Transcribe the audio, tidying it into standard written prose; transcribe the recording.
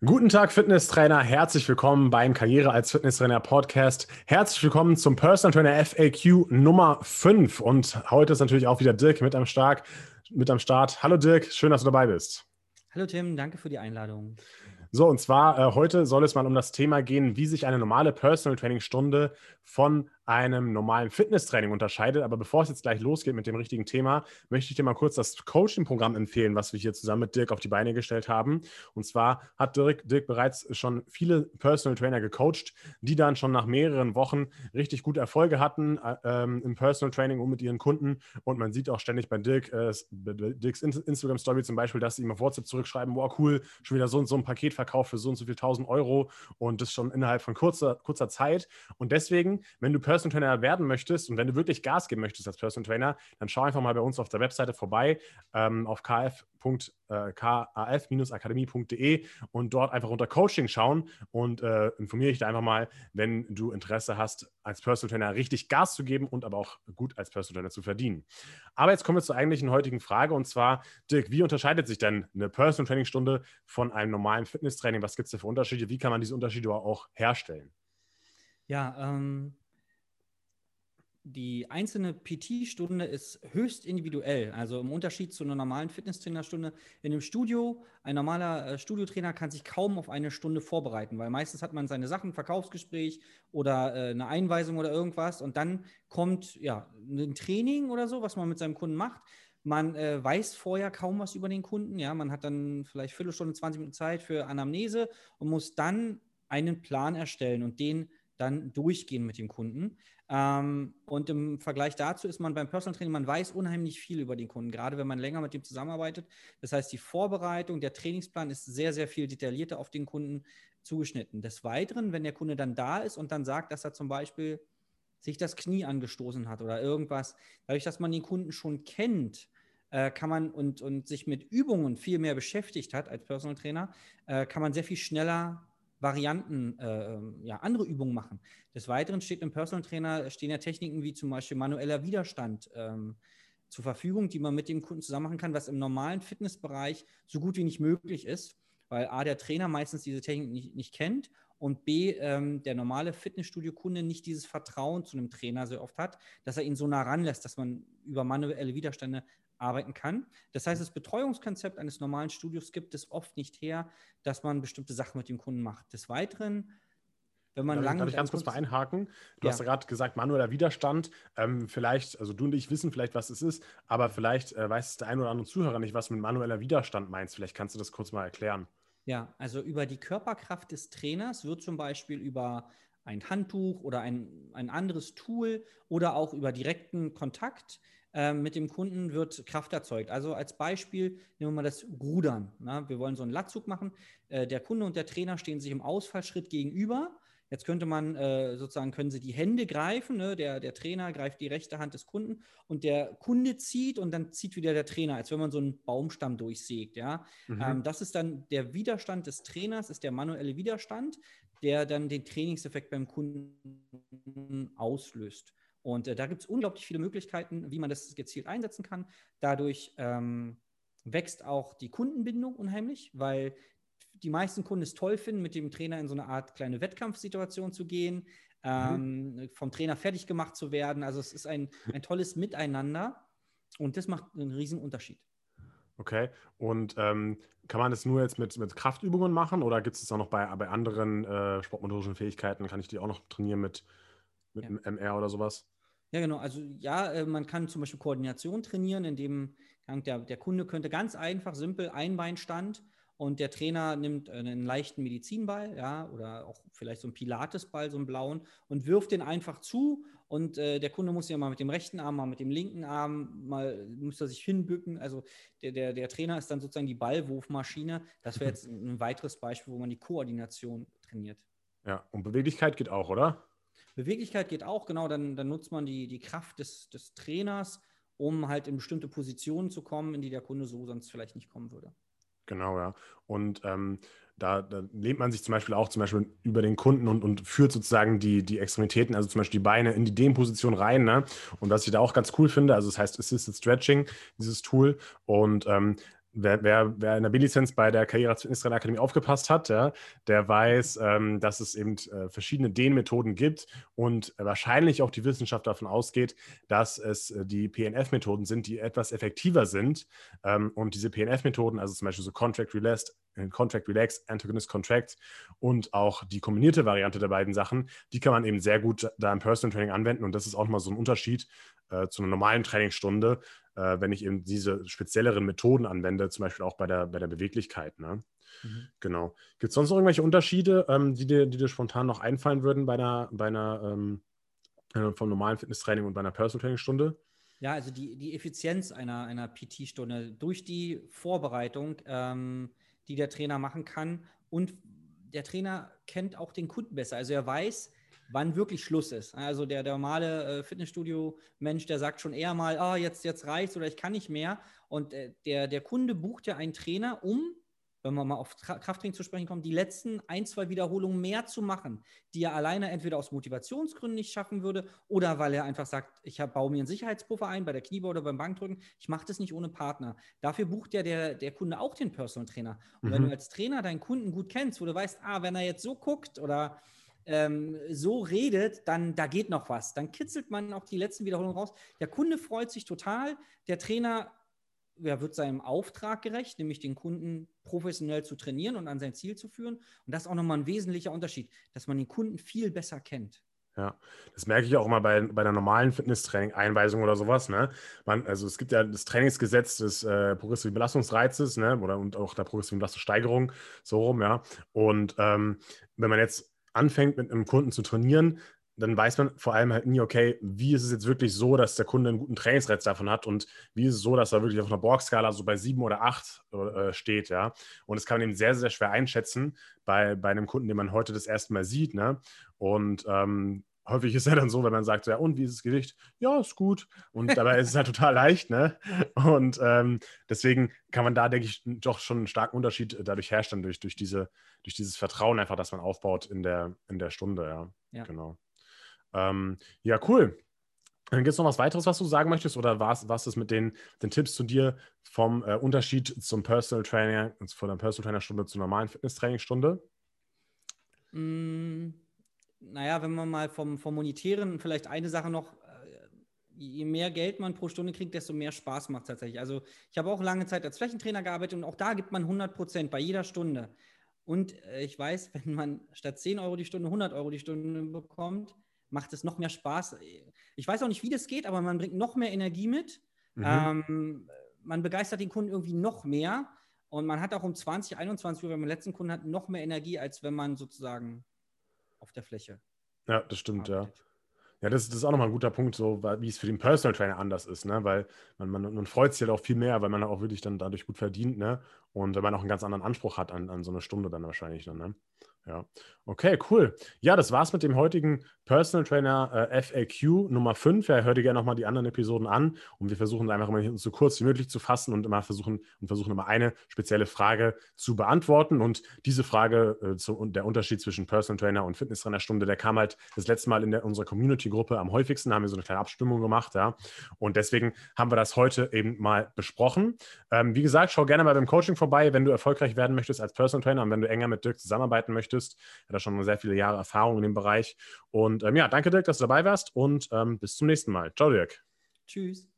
Guten Tag, Fitnesstrainer. Herzlich willkommen beim Karriere als Fitnesstrainer Podcast. Herzlich willkommen zum Personal Trainer FAQ Nummer 5. Und heute ist natürlich auch wieder Dirk mit am Start. Hallo Dirk, schön, dass du dabei bist. Hallo Tim, danke für die Einladung. So, und zwar heute soll es mal um das Thema gehen, wie sich eine normale Personal Training Stunde von einem normalen Fitnesstraining unterscheidet. Aber bevor es jetzt gleich losgeht mit dem richtigen Thema, möchte ich dir mal kurz das Coaching-Programm empfehlen, was wir hier zusammen mit Dirk auf die Beine gestellt haben. Und zwar hat Dirk bereits schon viele Personal Trainer gecoacht, die dann schon nach mehreren Wochen richtig gute Erfolge hatten im Personal Training und mit ihren Kunden. Und man sieht auch ständig bei Dirks Instagram-Story zum Beispiel, dass sie ihm auf WhatsApp zurückschreiben, wow, cool, schon wieder so und so ein Paket verkauft für so und so viel 1.000 Euro und das schon innerhalb von kurzer Zeit. Und deswegen, wenn du Personal Trainer werden möchtest und wenn du wirklich Gas geben möchtest als Personal Trainer, dann schau einfach mal bei uns auf der Webseite vorbei, auf kaf-akademie.de und dort einfach unter Coaching schauen und informiere dich da einfach mal, wenn du Interesse hast, als Personal Trainer richtig Gas zu geben und aber auch gut als Personal Trainer zu verdienen. Aber jetzt kommen wir zur eigentlichen heutigen Frage und zwar, Dirk, wie unterscheidet sich denn eine Personal Training Stunde von einem normalen Fitnesstraining? Was gibt es da für Unterschiede? Wie kann man diese Unterschiede auch herstellen? Ja, die einzelne PT-Stunde ist höchst individuell. Also im Unterschied zu einer normalen Fitnesstrainerstunde in einem Studio, ein normaler Studiotrainer kann sich kaum auf eine Stunde vorbereiten, weil meistens hat man seine Sachen, Verkaufsgespräch oder eine Einweisung oder irgendwas und dann kommt ja ein Training oder so, was man mit seinem Kunden macht. Man weiß vorher kaum was über den Kunden. Ja, man hat dann vielleicht Viertelstunde, 20 Minuten Zeit für Anamnese und muss dann einen Plan erstellen und den dann durchgehen mit dem Kunden. Und im Vergleich dazu ist man beim Personal Training, man weiß unheimlich viel über den Kunden, gerade wenn man länger mit dem zusammenarbeitet. Das heißt, die Vorbereitung, der Trainingsplan ist sehr, sehr viel detaillierter auf den Kunden zugeschnitten. Des Weiteren, wenn der Kunde dann da ist und dann sagt, dass er zum Beispiel sich das Knie angestoßen hat oder irgendwas, dadurch, dass man den Kunden schon kennt, kann man und sich mit Übungen viel mehr beschäftigt hat als Personal Trainer, kann man sehr viel schneller Varianten, andere Übungen machen. Des Weiteren steht im Personal Trainer, stehen ja Techniken wie zum Beispiel manueller Widerstand zur Verfügung, die man mit dem Kunden zusammen machen kann, was im normalen Fitnessbereich so gut wie nicht möglich ist, weil A, der Trainer meistens diese Technik nicht kennt und B, der normale Fitnessstudio-Kunde nicht dieses Vertrauen zu einem Trainer so oft hat, dass er ihn so nah ranlässt, dass man über manuelle Widerstände arbeiten kann. Das heißt, das Betreuungskonzept eines normalen Studios gibt es oft nicht her, dass man bestimmte Sachen mit dem Kunden macht. Des Weiteren, wenn man lange Darf mit ich einem ganz kurz Kunden... mal einhaken? Du hast ja Ja, gerade gesagt, manueller Widerstand. Vielleicht, also du und ich wissen vielleicht, was es ist, aber vielleicht weiß es der ein oder andere Zuhörer nicht, was du mit manueller Widerstand meinst. Vielleicht kannst du das kurz mal erklären. ja, also über die Körperkraft des Trainers wird zum Beispiel über ein Handtuch oder ein anderes Tool oder auch über direkten Kontakt mit dem Kunden wird Kraft erzeugt. Also als Beispiel nehmen wir mal das Rudern. Na? Wir wollen so einen Latzug machen. Der Kunde und der Trainer stehen sich im Ausfallschritt gegenüber. Jetzt könnte man können sie die Hände greifen. Ne? Der Trainer greift die rechte Hand des Kunden und der Kunde zieht und dann zieht wieder der Trainer, als wenn man so einen Baumstamm durchsägt. Ja? Mhm. Das ist dann der Widerstand des Trainers, ist der manuelle Widerstand, der dann den Trainingseffekt beim Kunden auslöst. Und da gibt es unglaublich viele Möglichkeiten, wie man das gezielt einsetzen kann. Dadurch wächst auch die Kundenbindung unheimlich, weil die meisten Kunden es toll finden, mit dem Trainer in so eine Art kleine Wettkampfsituation zu gehen, Mhm. vom Trainer fertig gemacht zu werden. Also es ist ein tolles Miteinander und das macht einen riesen Unterschied. Okay. Und kann man das nur jetzt mit Kraftübungen machen oder gibt es das auch noch bei anderen sportmotorischen Fähigkeiten? Kann ich die auch noch trainieren mit Ja. einem MR oder sowas? Ja, genau. Also ja, man kann zum Beispiel Koordination trainieren, indem der Kunde könnte ganz einfach, simpel Einbeinstand und der Trainer nimmt einen leichten Medizinball, ja, oder auch vielleicht so einen Pilatesball, so einen blauen, und wirft den einfach zu und der Kunde muss ja mal mit dem rechten Arm, mal mit dem linken Arm, mal muss er sich hinbücken. Also der Trainer ist dann sozusagen die Ballwurfmaschine. Das wäre jetzt ein weiteres Beispiel, wo man die Koordination trainiert. Ja, und Beweglichkeit geht auch, oder? Beweglichkeit geht auch, genau, dann nutzt man die Kraft des Trainers, um halt in bestimmte Positionen zu kommen, in die der Kunde so sonst vielleicht nicht kommen würde. Genau, ja. Und da lehnt man sich zum Beispiel über den Kunden und führt sozusagen die Extremitäten, also zum Beispiel die Beine in die Dehnposition rein. Ne? Und was ich da auch ganz cool finde, also das heißt Assisted Stretching, dieses Tool. Und wer in der B-Lizenz bei der Karriere als Fitnesstrainer Akademie aufgepasst hat, ja, der weiß, dass es eben verschiedene Dehnmethoden gibt und wahrscheinlich auch die Wissenschaft davon ausgeht, dass es die PNF-Methoden sind, die etwas effektiver sind. Und diese PNF-Methoden, also zum Beispiel so Contract Relax, Antagonist Contract und auch die kombinierte Variante der beiden Sachen, die kann man eben sehr gut da im Personal Training anwenden. Und das ist auch mal so ein Unterschied zu einer normalen Trainingsstunde, wenn ich eben diese spezielleren Methoden anwende, zum Beispiel auch bei der Beweglichkeit. Ne? Mhm. Genau. Gibt es sonst noch irgendwelche Unterschiede, die dir spontan noch einfallen würden vom normalen Fitnesstraining und bei einer Personal Training Stunde? Ja, also die Effizienz einer PT-Stunde durch die Vorbereitung, die der Trainer machen kann. Und der Trainer kennt auch den Kunden besser. Also er weiß, wann wirklich Schluss ist. Also der normale Fitnessstudio-Mensch, der sagt schon eher mal, oh, jetzt reicht's oder ich kann nicht mehr. Und der Kunde bucht ja einen Trainer, wenn man mal auf Krafttraining zu sprechen kommt, die letzten 1, 2 Wiederholungen mehr zu machen, die er alleine entweder aus Motivationsgründen nicht schaffen würde oder weil er einfach sagt, baue mir einen Sicherheitspuffer ein bei der Kniebeuge oder beim Bankdrücken, ich mache das nicht ohne Partner. Dafür bucht der Kunde auch den Personal Trainer. Und wenn du als Trainer deinen Kunden gut kennst, wo du weißt, wenn er jetzt so guckt oder so redet, dann da geht noch was. Dann kitzelt man auch die letzten Wiederholungen raus. Der Kunde freut sich total, der Trainer wird seinem Auftrag gerecht, nämlich den Kunden professionell zu trainieren und an sein Ziel zu führen. Und das ist auch nochmal ein wesentlicher Unterschied, dass man den Kunden viel besser kennt. Ja, das merke ich auch immer bei einer normalen Fitnesstraining-Einweisung oder sowas. Ne? Also es gibt ja das Trainingsgesetz des progressiven Belastungsreizes, ne? Und auch der progressiven Belastungssteigerung, so rum, ja. Und wenn man jetzt anfängt, mit einem Kunden zu trainieren, dann weiß man vor allem halt nie, okay, wie ist es jetzt wirklich so, dass der Kunde einen guten Trainingsreiz davon hat und wie ist es so, dass er wirklich auf einer Borg-Skala so bei 7 oder 8 steht, ja. Und das kann man eben sehr, sehr schwer einschätzen bei einem Kunden, den man heute das erste Mal sieht, ne. Und häufig ist ja dann so, wenn man sagt, ja, und wie ist das Gewicht? Ja, ist gut. Und dabei ist es halt total leicht, ne? Und deswegen kann man da, denke ich, doch schon einen starken Unterschied dadurch herstellen, durch dieses Vertrauen einfach, das man aufbaut in der Stunde, ja. Ja. Genau. Ja, cool. Gibt es noch was weiteres, was du sagen möchtest? Oder war es das mit den Tipps zu dir vom Unterschied von der Personal Trainer-Stunde zur normalen Fitnesstrainingsstunde? Naja, wenn man mal vom Monetären vielleicht eine Sache noch, je mehr Geld man pro Stunde kriegt, desto mehr Spaß macht es tatsächlich. Also ich habe auch lange Zeit als Flächentrainer gearbeitet und auch da gibt man 100% bei jeder Stunde. Und ich weiß, wenn man statt 10 Euro die Stunde 100 Euro die Stunde bekommt, macht es noch mehr Spaß. Ich weiß auch nicht, wie das geht, aber man bringt noch mehr Energie mit. Man begeistert den Kunden irgendwie noch mehr. Und man hat auch um 20, 21 Uhr, wenn man den letzten Kunden hat, noch mehr Energie, als wenn man sozusagen auf der Fläche Ja, das stimmt, ja. arbeitet. Ja, das ist auch nochmal ein guter Punkt, so wie es für den Personal Trainer anders ist, ne? Weil man freut sich halt auch viel mehr, weil man auch wirklich dann dadurch gut verdient, ne? Und weil man auch einen ganz anderen Anspruch hat an so eine Stunde dann wahrscheinlich dann, ne? Ja. Okay, cool. Ja, das war's mit dem heutigen Personal Trainer FAQ Nummer 5. Ja, hör dir gerne nochmal die anderen Episoden an und wir versuchen einfach immer uns so kurz wie möglich zu fassen und versuchen immer eine spezielle Frage zu beantworten. Und diese Frage und der Unterschied zwischen Personal Trainer und Fitnesstrainerstunde, der kam halt das letzte Mal in unserer Community-Gruppe am häufigsten. Da haben wir so eine kleine Abstimmung gemacht, ja. Und deswegen haben wir das heute eben mal besprochen. Wie gesagt, schau gerne mal beim Coaching vorbei, wenn du erfolgreich werden möchtest als Personal Trainer und wenn du enger mit Dirk zusammenarbeiten möchtest. Er hat da schon sehr viele Jahre Erfahrung in dem Bereich. Und ja, danke Dirk, dass du dabei warst und bis zum nächsten Mal. Ciao Dirk. Tschüss.